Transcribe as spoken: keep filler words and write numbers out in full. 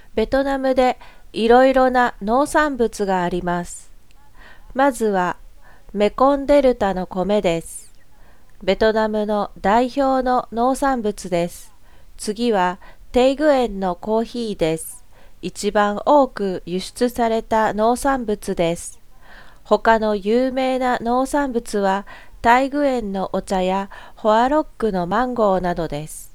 ベトナムでいろいろな農産物があります。まずはメコンデルタの米です。ベトナムの代表の農産物です。次はテイグ園のコーヒーです。一番多く輸出された農産物です。他の有名な農産物はタイグ園のお茶やホアロックのマンゴーなどです。